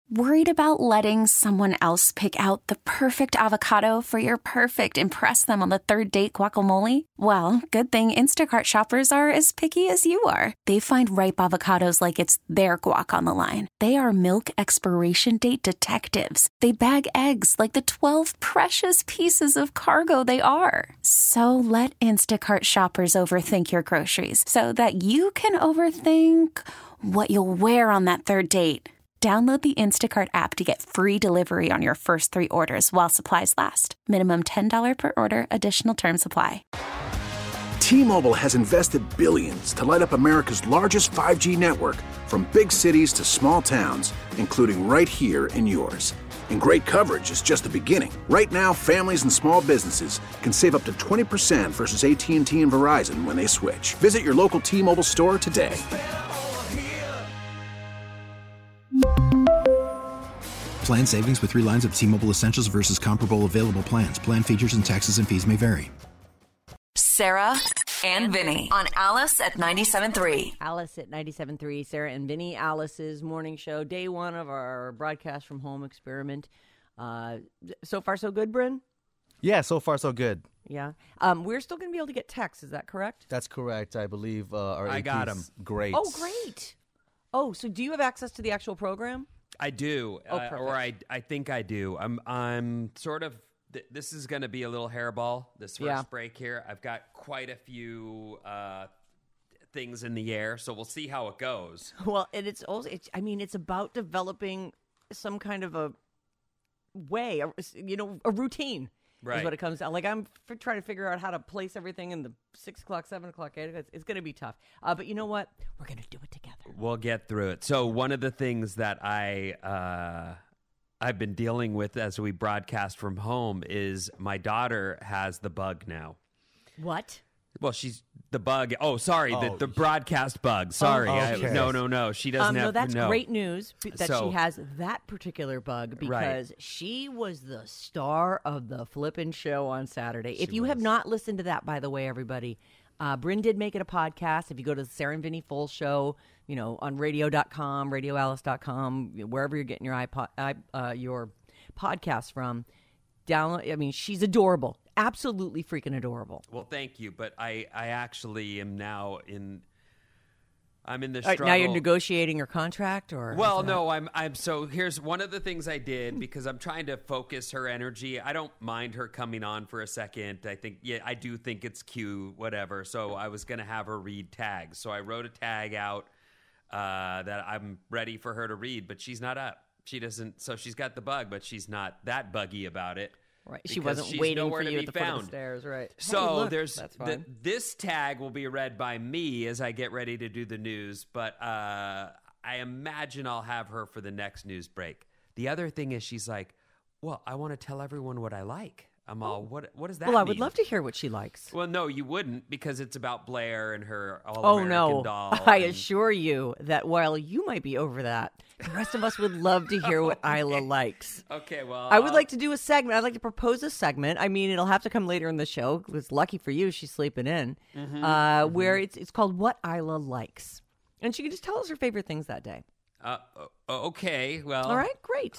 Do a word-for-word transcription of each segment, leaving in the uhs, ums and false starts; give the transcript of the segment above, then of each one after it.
Worried about letting someone else pick out the perfect avocado for your perfect impress them on the third date guacamole? Well, good thing Instacart shoppers are as picky as you are. They find ripe avocados like it's their guac on the line. They are milk expiration date detectives. They bag eggs like the twelve precious pieces of cargo they are. So let Instacart shoppers overthink your groceries so that you can overthink what you'll wear on that third date. Download the Instacart app to get free delivery on your first three orders while supplies last. Minimum ten dollars per order. Additional terms apply. T-Mobile has invested billions to light up America's largest five G network, from big cities to small towns, including right here in yours. And great coverage is just the beginning. Right now, families and small businesses can save up to twenty percent versus A T and T and Verizon when they switch. Visit your local T-Mobile store today. Plan savings with three lines of T-Mobile Essentials versus comparable available plans. Plan features and taxes and fees may vary. Sarah and Vinny on Alice at ninety-seven point three. Alice at ninety-seven point three. Sarah and Vinny, Alice's morning show. Day one of our broadcast from home experiment. Uh, so far, so good, Bryn? Yeah, so far, so good. Yeah. Um, we're still going to be able to get texts. Is that correct? That's correct. I believe uh, our I A P's got 'em. Great. Oh, great. Oh, so do you have access to the actual program? I do, Oh, uh, or I, I think I do. I'm, I'm sort of. Th- this is going to be a little hairball. This first Yeah. break here, I've got quite a few uh, things in the air, so we'll see how it goes. Well, and it's also, it's, I mean, it's about developing some kind of a way, a, you know, a routine. Right. Is what it comes down. Like, I'm f- trying to figure out how to place everything in the six o'clock, seven o'clock, eight. It's, it's going to be tough. Uh, but you know what? We're going to do it together. We'll get through it. So one of the things that I uh, I've been dealing with as we broadcast from home is my daughter has the bug now. What? Well, she's the bug. Oh, sorry, Oh. the, the broadcast bug. Sorry, I, okay. no, no, no. She doesn't Um, have. no, that's no. great news b- that So- she has that particular bug because Right. she was the star of the flippin' show on Saturday. If you have not listened to that, by the way, everybody, uh, Bryn did make it a podcast. If you go to the Sarah and Vinny Full Show, you know, on radio dot com, radio alice dot com, wherever you're getting your iPod, i uh, your podcast from, download. I mean, she's adorable. Absolutely freaking adorable. Well, thank you, but I, I actually am now in. I'm in the All right, struggle. now you're negotiating your contract, or Well, is that- no, I'm. I'm. So here's one of the things I did because I'm trying to focus her energy. I don't mind her coming on for a second. I think, yeah, I do think it's cute, whatever. So I was gonna have her read tags. So I wrote a tag out uh, that I'm ready for her to read, but she's not up. She doesn't. So she's got the bug, but she's not that buggy about it. Right. She because wasn't she's waiting nowhere for to you be at the foot of found. the stairs, right? So Hey, look, there's that's the, fine. this tag will be read by me as I get ready to do the news, but uh, I imagine I'll have her for the next news break. The other thing is she's like, well, I want to tell everyone what I like. I'm all, what What does that Well, I mean? would love to hear what she likes. Well, no, you wouldn't, because it's about Blair and her All Oh, American no. Doll. I and- assure you that while you might be over that, the rest of us would love to hear what Isla likes. Okay, well, I would I'll- like to do a segment. I'd like to propose a segment. I mean, it'll have to come later in the show. It's lucky for you, she's sleeping in. Mm-hmm, uh, Where it's it's called What Isla Likes. And she can just tell us her favorite things that day. Uh, o- okay, well, All right, great.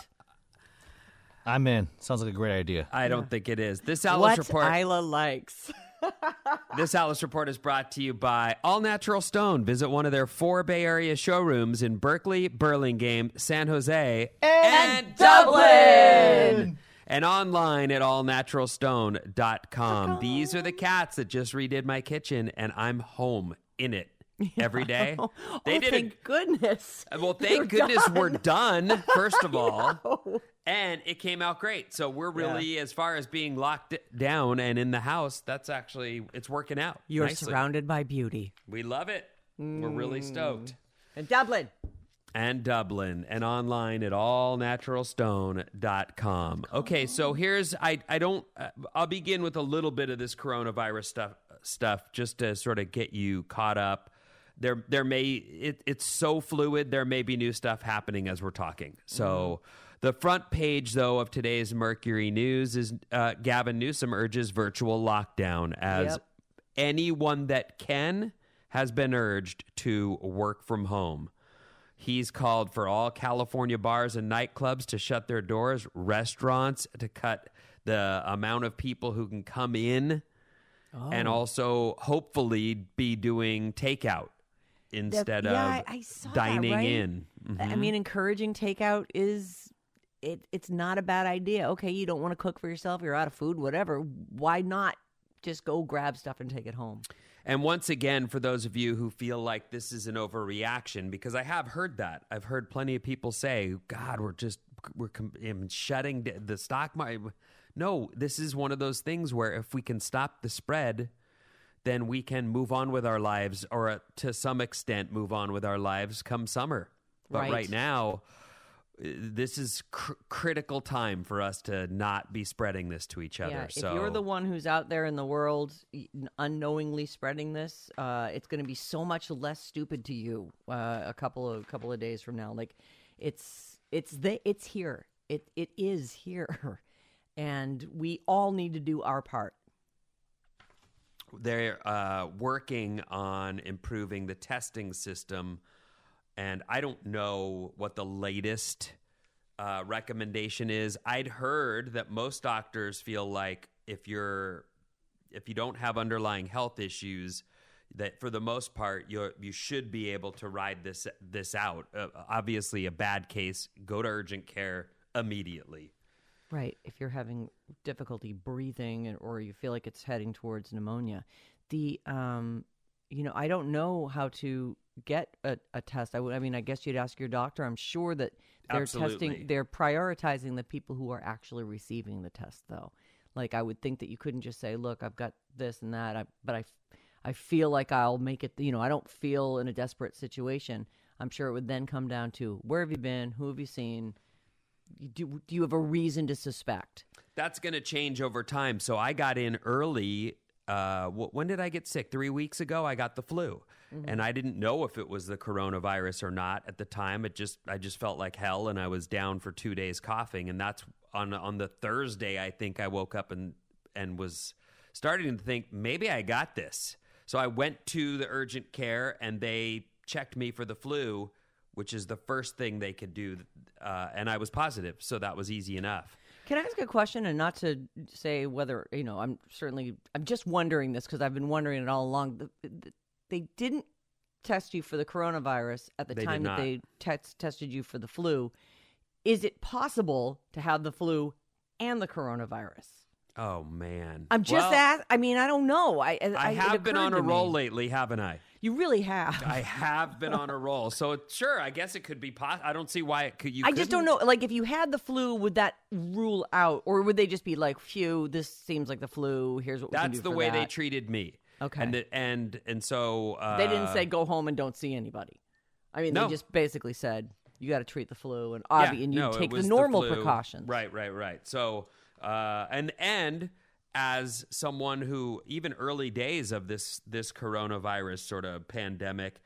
I'm in. Sounds like a great idea. I don't think it is. This Alice What report. Isla likes. This Alice Report is brought to you by All Natural Stone. Visit one of their four Bay Area showrooms in Berkeley, Burlingame, San Jose, and, Dublin. And online at all natural stone dot com. These are the cats that just redid my kitchen, and I'm home in it every day. Oh, They oh, did thank it. goodness. Well, You're thank goodness done. we're done, first of all. know. And it came out great. So we're really, as far as being locked down and in the house, that's actually, it's working out. You're nicely. surrounded by beauty. We love it. We're really stoked. And Dublin. And Dublin, and online at all natural stone dot com. Okay, so here's, I, I don't, uh, I'll begin with a little bit of this coronavirus stuff, stuff just to sort of get you caught up. There, there may, it, it's so fluid, there may be new stuff happening as we're talking. So the front page, though, of today's Mercury News is uh, Gavin Newsom urges virtual lockdown as Yep. anyone that can has been urged to work from home. He's called for all California bars and nightclubs to shut their doors, restaurants to cut the amount of people who can come in, oh. and also hopefully be doing takeout instead that, yeah, of I, I saw dining that, right? in. Mm-hmm. I mean, encouraging takeout is it. It's not a bad idea. Okay, you don't want to cook for yourself. You're out of food, whatever. Why not just go grab stuff and take it home? And once again, for those of you who feel like this is an overreaction, because I have heard that. I've heard plenty of people say, God, we're just, we're com- shutting the stock market. No, this is one of those things where if we can stop the spread, then we can move on with our lives, or uh, to some extent move on with our lives come summer. But right, right now, this is cr- critical time for us to not be spreading this to each other. Yeah, so if you're the one who's out there in the world unknowingly spreading this, uh, it's going to be so much less stupid to you uh, a couple of couple of days from now. Like, it's it's the it's here. It it is here, and we all need to do our part. They're uh, working on improving the testing system. And I don't know what the latest uh, recommendation is. I'd heard that most doctors feel like if you're if you don't have underlying health issues, that for the most part you you should be able to ride this this out. Uh, obviously, a bad case, go to urgent care immediately. Right. If you're having difficulty breathing, or you feel like it's heading towards pneumonia, the um, you know, I don't know how to get a, a test. I, w- I mean, I guess you'd ask your doctor. I'm sure that they're Absolutely. testing, they're prioritizing the people who are actually receiving the test, though. Like, I would think that you couldn't just say, look, I've got this and that, I, but I, I feel like I'll make it, you know, I don't feel in a desperate situation. I'm sure it would then come down to, where have you been? Who have you seen? Do, do you have a reason to suspect? That's going to change over time. So I got in early. Uh, when did I get sick? Three weeks ago, I got the flu. Mm-hmm. And I didn't know if it was the coronavirus or not at the time. It just I just felt like hell, and I was down for two days coughing. And that's on on the Thursday, I think I woke up and and was starting to think, maybe I got this. So I went to the urgent care, and they checked me for the flu, which is the first thing they could do. Uh, and I was positive, so that was easy enough. Can I ask a question, and not to say whether, you know, I'm certainly, I'm just wondering this because I've been wondering it all along. The, the, they didn't test you for the coronavirus at the They time did that not. they te- tested you for the flu. Is it possible to have the flu and the coronavirus? Oh, man. I'm just well, ask. I mean, I don't know. I I, I it have been occurred on a to roll me. lately, haven't I? You really have. I have been on a roll. So it, sure, I guess it could be possible. I don't see why it could. You I just don't couldn't. know. Like, if you had the flu, would that rule out, or would they just be like, "Phew, this seems like the flu. Here's what we can That's do the for way that." they treated me. Okay. And the, and and so uh, They didn't say go home and don't see anybody. I mean, No. they just basically said you got to treat the flu and yeah, obvi- and you no, it take the was normal flu. precautions. Right, right, right. So uh, and and as someone who even early days of this this coronavirus sort of pandemic,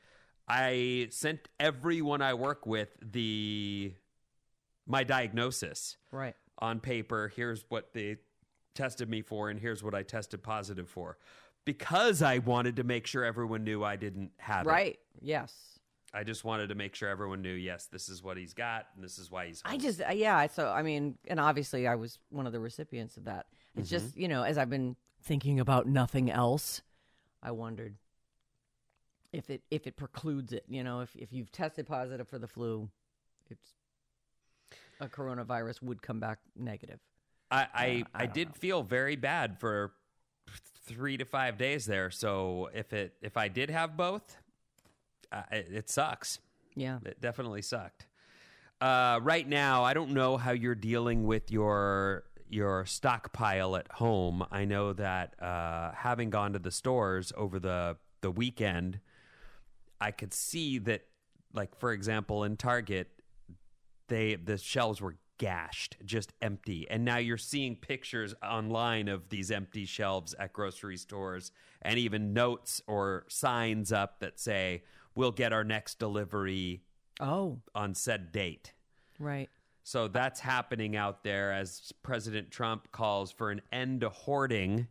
I sent everyone I work with the my diagnosis. Right. On paper, here's what they tested me for, and here's what I tested positive for, because I wanted to make sure everyone knew I didn't have it. Right. Yes. I just wanted to make sure everyone knew, yes, this is what he's got, and this is why he's home. I just, uh, yeah. So, I mean, and obviously I was one of the recipients of that. It's Mm-hmm. just, you know, as I've been thinking about nothing else, I wondered if it if it precludes it. You know, if if you've tested positive for the flu, it's a coronavirus would come back negative. I I, Uh, I I don't did know. feel very bad for three to five days there. So if it if I did have both, uh, it, it sucks. Yeah. It definitely sucked. Uh, right now, I don't know how you're dealing with your your stockpile at home. I know that uh, having gone to the stores over the the weekend, I could see that, like, for example, in Target, they the shelves were gashed, just empty. And now you're seeing pictures online of these empty shelves at grocery stores, and even notes or signs up that say, we'll get our next delivery Oh, on said date. right. So that's happening out there as President Trump calls for an end to hoarding.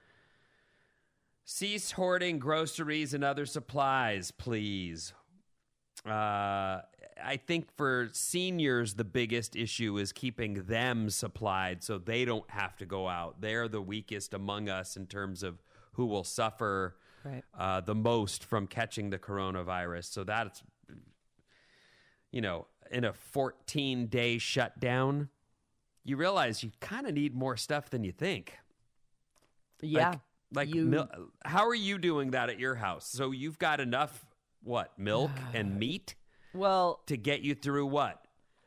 Cease hoarding groceries and other supplies, please. Uh, I think for seniors, the biggest issue is keeping them supplied so they don't have to go out. They're the weakest among us in terms of who will suffer Right. uh, the most from catching the coronavirus. So that's, you know, in a fourteen-day shutdown, you realize you kind of need more stuff than you think. Yeah. Like, like you, mil- how are you doing that at your house? So you've got enough, what, milk and meat well, to get you through what?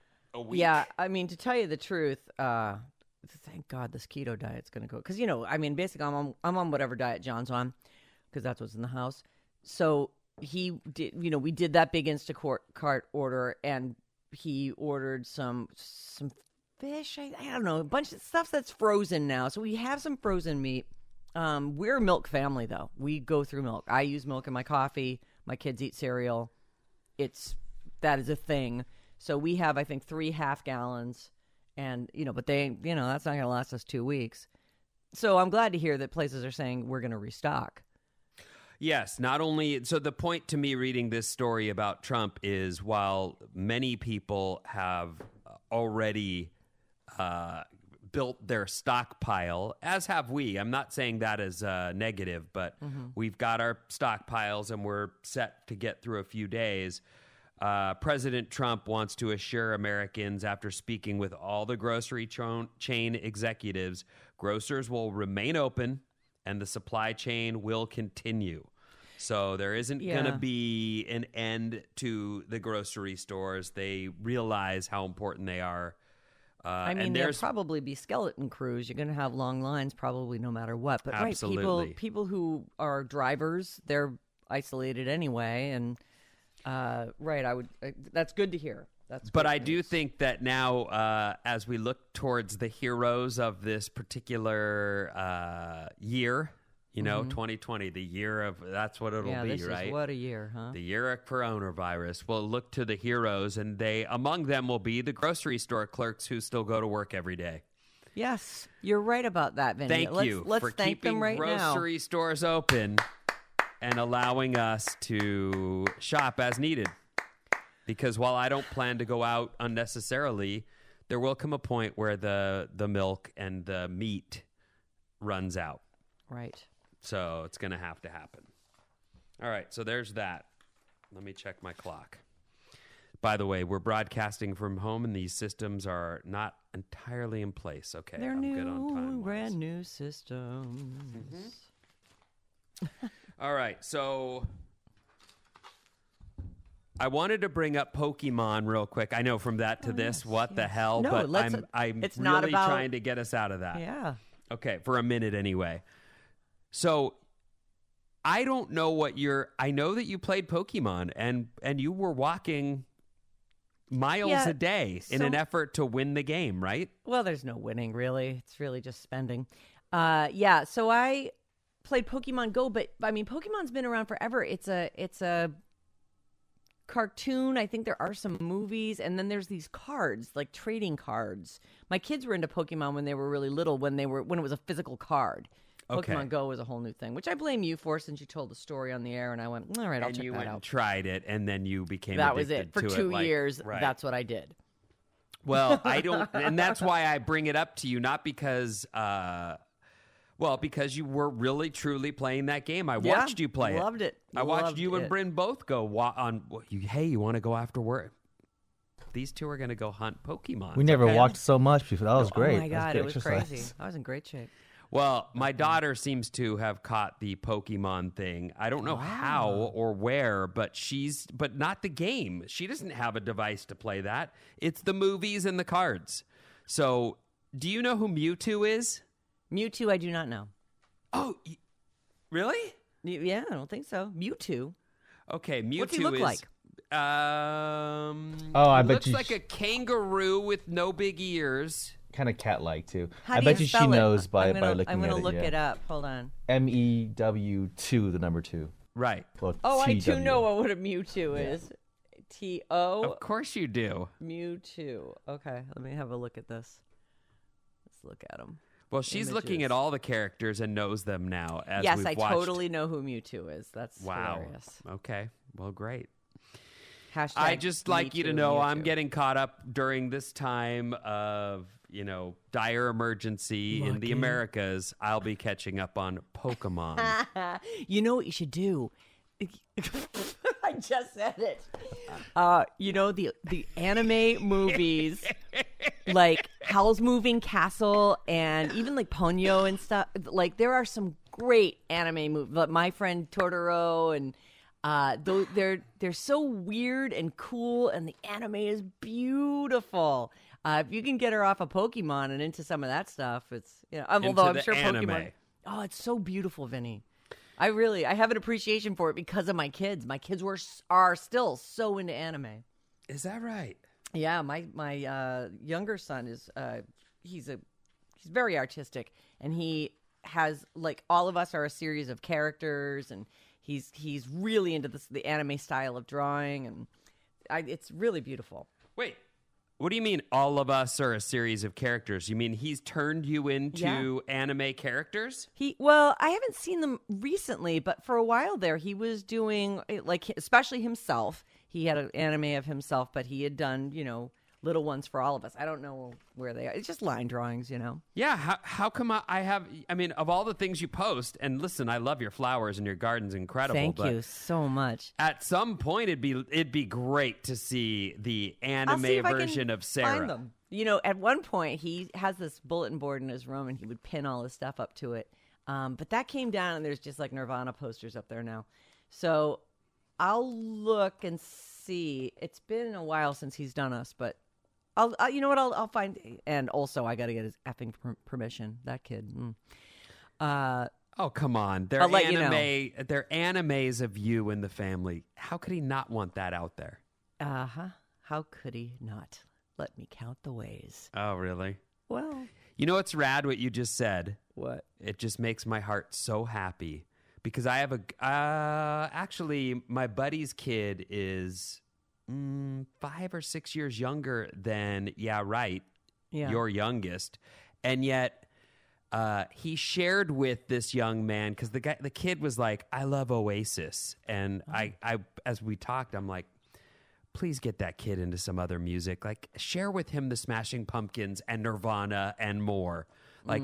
A week? yeah, I mean, to tell you the truth, uh, thank God this keto diet's going to go. Because, you know, I mean, basically, I'm on, I'm on whatever diet John's on, because that's what's in the house. So he did, you know, we did that big Instacart cart order, and he ordered some some fish. I, I don't know, a bunch of stuff that's frozen now. So we have some frozen meat. Um, we're a milk family, though. We go through milk. I use milk in my coffee. My kids eat cereal. It's that is a thing. So we have, I think, three half gallons, and you know, but they, you know, that's not going to last us two weeks. So I'm glad to hear that places are saying we're going to restock. Yes, not only so the point to me reading this story about Trump is while many people have already uh, built their stockpile, as have we. I'm not saying that as uh, negative, but mm-hmm. we've got our stockpiles and we're set to get through a few days. Uh, President Trump wants to assure Americans after speaking with all the grocery ch- chain executives, grocers will remain open and the supply chain will continue. So there isn't yeah. going to be an end to the grocery stores. They realize how important they are. Uh, I mean, and there'll there's probably be skeleton crews. You're going to have long lines probably no matter what. But Absolutely. right, people, people who are drivers, they're isolated anyway. And uh, right, I would. Uh, that's good to hear. That's but good I news. do think that now, uh, as we look towards the heroes of this particular uh, year, you know, Mhm. twenty twenty, the year of that's what it'll yeah, be, this right? Is what a year, huh? The year of coronavirus. We'll look to the heroes, and they among them will be the grocery store clerks who still go to work every day. Yes, you're right about that, Vinny. Thank let's, you let's for thank keeping them right grocery now. stores open and allowing us to shop as needed. Because while I don't plan to go out unnecessarily, there will come a point where the, the milk and the meat runs out. Right. So it's going to have to happen. All right, so there's that. Let me check my clock. By the way, we're broadcasting from home, and these systems are not entirely in place. Okay, They're I'm new, good on time. brand new systems. Mm-hmm. All right, so I wanted to bring up Pokemon real quick. I know from that to Oh, this, yes, what the yes. hell, No, but let's- I'm, I'm it's really not about- trying to get us out of that. Yeah. Okay, for a minute anyway. So I don't know what you're I know that you played Pokemon and and you were walking miles Yeah, a day in so- an effort to win the game, right? Well, there's no winning, really. It's really just spending. Uh, yeah, so I played Pokemon Go, but, I mean, Pokemon's been around forever. It's a It's a cartoon. I think there are some movies, and then there's these cards, like trading cards. My kids were into Pokemon when they were really little, when they were when it was a physical card. Okay. Pokemon Go was a whole new thing, which I blame you for since you told the story on the air, and I went, all right, I'll and check you that went out. and tried it, and then you became That was addicted it. For to two like- years, right. that's what I did. Well, I don't, and that's why I bring it up to you, not because, uh, well, because you were really truly playing that game. I Yeah, watched you play it. loved it. I watched Loved you and it. Bryn both go wa- on. You, hey, you want to go after work? These two are going to go hunt Pokemon. We never Okay. walked so much before. That was great. Oh my That god, good it was exercise. crazy. I was in great shape. Well, my daughter seems to have caught the Pokemon thing. I don't know how or where, but she's but not the game. She doesn't have a device to play that. It's the movies and the cards. So, do you know who Mewtwo is? Mewtwo, I do not know. Oh, y- really? Y- Yeah, I don't think so. Mewtwo. Okay, Mewtwo What's he look is like? um Oh, I he bet looks you like sh- a kangaroo with no big ears. Kind of cat-like too. How I do bet you you she spell it? knows by I'm gonna, by looking I'm gonna at look it. yeah. it up. Hold on. M E W two, the number two. Right. Well, Oh, I T do W. know what a Mewtwo is. T O Of course you do. Mewtwo. Okay, let me have a look at this. Let's look at him. Well, she's looking Images. at all the characters and knows them now as Yes, we've I watched. totally know who Mewtwo is. That's Wow. hilarious. Okay. Well, great. Hashtag I just like me you to too, know me I'm too. getting caught up during this time of, you know, dire emergency in the Lucky. Americas. I'll be catching up on Pokemon. You know what you should do? I just said it. Uh, you know, the the anime movies, like Howl's Moving Castle and even like Ponyo and stuff. Like there are some great anime movies. Like My Friend Totoro, and uh, though they're they're so weird and cool, and the anime is beautiful. Uh, if you can get her off of Pokemon and into some of that stuff, it's you know. Into Although I'm the sure anime. Pokemon. Oh, it's so beautiful, Vinny. I really, I have an appreciation for it because of my kids. My kids were are still so into anime. Is that right? Yeah, my my uh, younger son is uh, he's a he's very artistic, and he has like all of us are a series of characters, and he's he's really into this the anime style of drawing, and I, it's really beautiful. Wait. What do you mean all of us are a series of characters? You mean he's turned you into anime characters? He well, I haven't seen them recently, but for a while there, he was doing like especially himself. He had an anime of himself, but he had done you know little ones for all of us. I don't know where they are. It's just line drawings, you know. Yeah. How, how come I, I have, I mean, of all the things you post, and listen, I love your flowers and your garden's incredible. Thank but you so much. At some point, it'd be it'd be great to see the I'll anime see if I can version of Sarah. find them. You know, at one point he has this bulletin board in his room, and he would pin all his stuff up to it. Um, but that came down, and there's just like Nirvana posters up there now. So I'll look and see. It's been a while since he's done us, but I'll, I'll you know what? I'll I'll find. And also, I got to get his effing per- permission. That kid. Mm. Uh, Oh, come on. They're I'll let you anime. They're animes of you and the family. How could he not want that out there? uh huh. How could he not? Let me count the ways. Oh, really? Well, You know what's rad? What you just said. what? It just makes my heart so happy because I have a. Uh, actually, my buddy's kid is mm, five or six years younger than. Yeah, right. Yeah. Your youngest, and yet uh, he shared with this young man because the guy, the kid was like, "I love Oasis," and Oh. I, I, as we talked, I'm like, please get that kid into some other music. Like, share with him the Smashing Pumpkins and Nirvana and more. Like,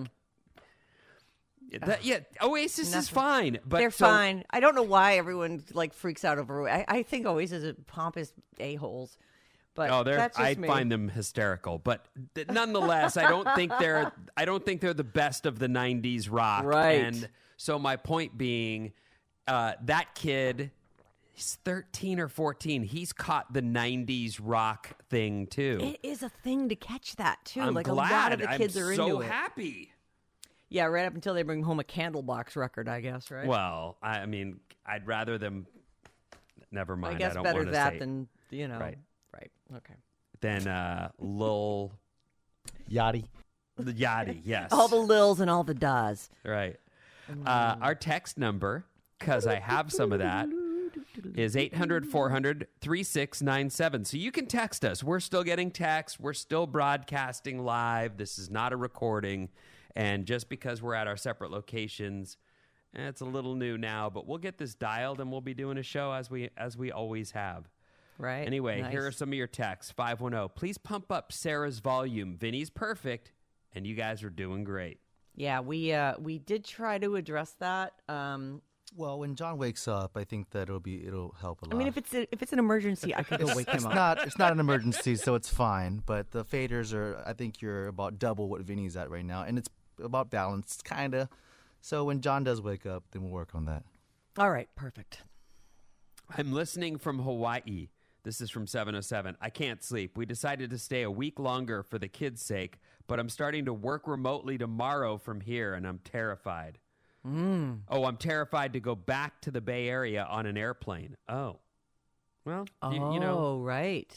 that, yeah, Oasis is Nothing. fine, but They're so- fine. I don't know why everyone like freaks out over. I, I think Oasis are pompous a holes, but Oh, they're. that's just I me. find them hysterical, but th- nonetheless, I don't think they're. I don't think they're the best of the nineties rock. Right. And so my point being, uh, that kid, he's thirteen or fourteen. He's caught the nineties rock thing too. It is a thing to catch that too. I'm like glad. a lot of the kids I'm are so into it. happy. Yeah, right up until they bring home a Candlebox record, I guess. Right. Well, I, I mean, I'd rather them. Never mind. I guess don't better want to that say than you know. Right. Right. Okay. than uh, Lil Yachty. the Yachty. Yes. All the lils and all the das. Right. Uh, our text number, because I have some of that, is eight hundred, four hundred, thirty-six ninety-seven. So you can text us. We're still getting texts. We're still broadcasting live. This is not a recording. And just because we're at our separate locations, eh, it's a little new now, but we'll get this dialed and we'll be doing a show as we as we always have. Right. Anyway, Nice. here are some of your texts. five one zero. Please pump up Sarah's volume. Vinny's perfect, and you guys are doing great. Yeah, we uh we did try to address that. Um, Well, when John wakes up, I think that it'll be it'll help a lot. I mean, if it's a, if it's an emergency, I could go wake it's him up. not it's not an emergency, so it's fine. But the faders are, I think you're about double what Vinny's at right now, and it's about balanced, kind of. So when John does wake up, then we'll work on that. All right, perfect. I'm listening from Hawaii. This is from seven oh seven. I can't sleep. We decided to stay a week longer for the kids' sake, but I'm starting to work remotely tomorrow from here, and I'm terrified. Mm. Oh, I'm terrified to go back to the Bay Area on an airplane. Oh. Well, Oh, you, you know, right.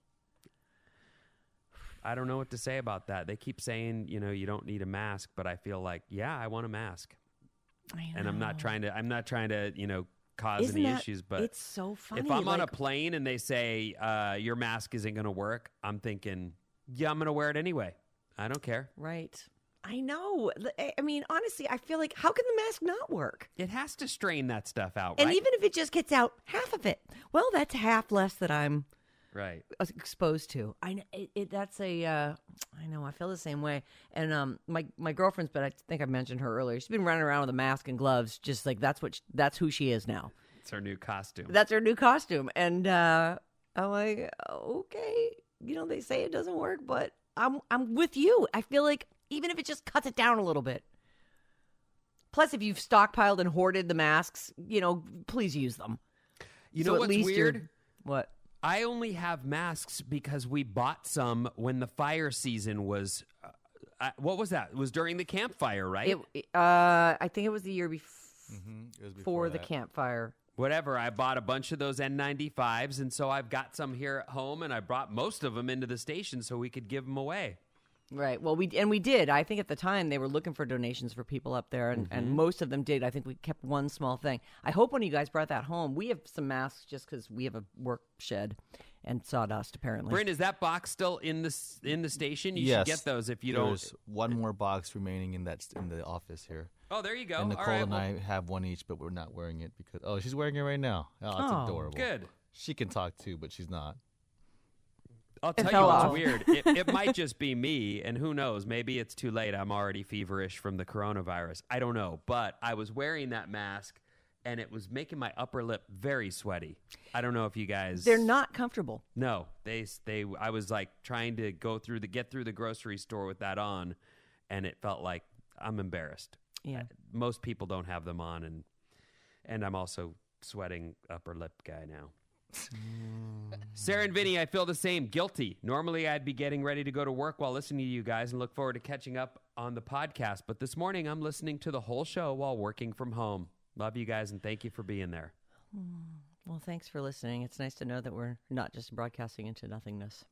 I don't know what to say about that. They keep saying, you know, you don't need a mask, but I feel like, yeah, I want a mask. I And I'm not know. trying to I'm not trying to, you know, cause Isn't any that- issues, but it's so funny. if I'm on a like- plane and they say uh, your mask isn't going to work, I'm thinking, yeah, I'm going to wear it anyway. I don't care. Right. I know. I mean, honestly, I feel like how can the mask not work? It has to strain that stuff out, And right? even if it just gets out half of it, well, that's half less that I'm right exposed to. I know it, it, that's a. Uh, I know. I feel the same way. And um, my my girlfriend's, but I think I mentioned her earlier. She's been running around with a mask and gloves, just like that's what she, that's who she is now. It's her new costume. That's her new costume, and uh, I'm like, okay, you know, they say it doesn't work, but I'm I'm with you. I feel like even if it just cuts it down a little bit. Plus, if you've stockpiled and hoarded the masks, you know, please use them. You So know at what's least you're- weird? What? I only have masks because we bought some when the fire season was. Uh, uh, what was that? It was during the campfire, right? It, uh, I think it was the year bef- Mm-hmm. It was before before the that. campfire. Whatever. I bought a bunch of those N ninety-fives, and so I've got some here at home, and I brought most of them into the station so we could give them away. Right. Well, we and we did. I think at the time they were looking for donations for people up there, and, and most of them did. I think we kept one small thing. I hope when you guys brought that home, we have some masks just because we have a work shed and sawdust, apparently. Bryn, is that box still in the s- in the station? You yes. should get those if you There's don't. one more box remaining in that in the office here. Oh, there you go. and Nicole All right, and well, I have one each, but we're not wearing it because oh, she's wearing it right now. Oh, it's Oh, adorable. good. She can talk too, but she's not. I'll tell you fell what's off. weird. It, it might just be me, and who knows? Maybe it's too late. I'm already feverish from the coronavirus. I don't know. But I was wearing that mask, and it was making my upper lip very sweaty. I don't know if you guys. They're not comfortable. No, they they. I was like trying to go through the get through the grocery store with that on, and it felt like I'm embarrassed. Yeah. Uh, Most people don't have them on, and and I'm also sweating upper lip guy now. Sarah and Vinny, I feel the same. Guilty. Normally, I'd be getting ready to go to work while listening to you guys and look forward to catching up on the podcast. But this morning, I'm listening to the whole show while working from home. Love you guys, and thank you for being there. Well, thanks for listening. It's nice to know that we're not just broadcasting into nothingness.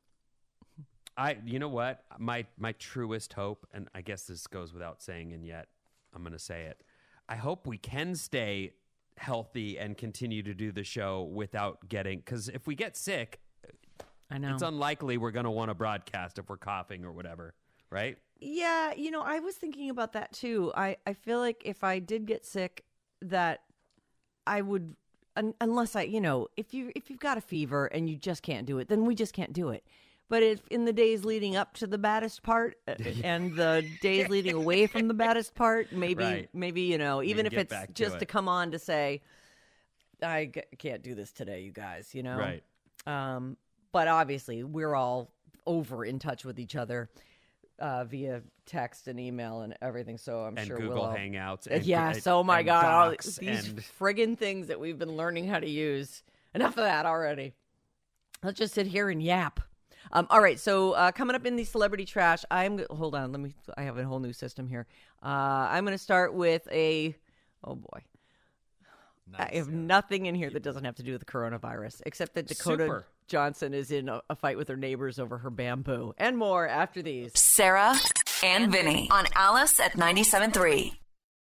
I, you know what? My my truest hope, and I guess this goes without saying, and yet I'm going to say it. I hope we can stay healthy and continue to do the show without getting, because if we get sick, I know. it's unlikely we're going to want to broadcast if we're coughing or whatever, right? Yeah, you know, I was thinking about that too. I, I feel like if I did get sick, that I would, un- unless I, you know, if you if you've got a fever and you just can't do it, then we just can't do it. But if in the days leading up to the baddest part uh, and the days leading away from the baddest part, maybe, Right. maybe you know, even can if get it's back to just it. to come on to say, I g- can't do this today, you guys, you know? Right. Um, but obviously, we're all over in touch with each other uh, via text and email and everything. So I'm And sure Google we'll all... Hangouts. Uh, And, yes. and- Oh my and God! All Docs these and friggin' things that we've been learning how to use. Enough of that already. Let's just sit here and yap. Um, all right. So uh, coming up in the celebrity trash, I'm go- hold on. Let me. I have a whole new system here. Uh, I'm going to start with a. Oh boy. Nice, I have Sarah. nothing in here that doesn't have to do with the coronavirus, except that Dakota Super. Johnson is in a, a fight with her neighbors over her bamboo, and more after these. Sarah and Vinny on Alice at ninety-seven point three.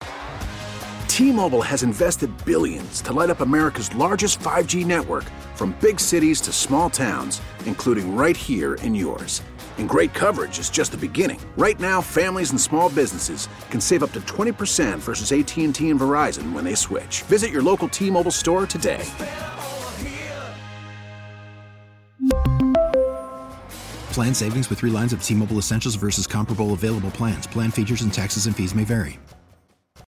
T-Mobile has invested billions to light up America's largest five G network, from big cities to small towns, including right here in yours. And great coverage is just the beginning. Right now, families and small businesses can save up to twenty percent versus A T and T and Verizon when they switch. Visit your local T-Mobile store today. Plan savings with three lines of T-Mobile Essentials versus comparable available plans. Plan features and taxes and fees may vary.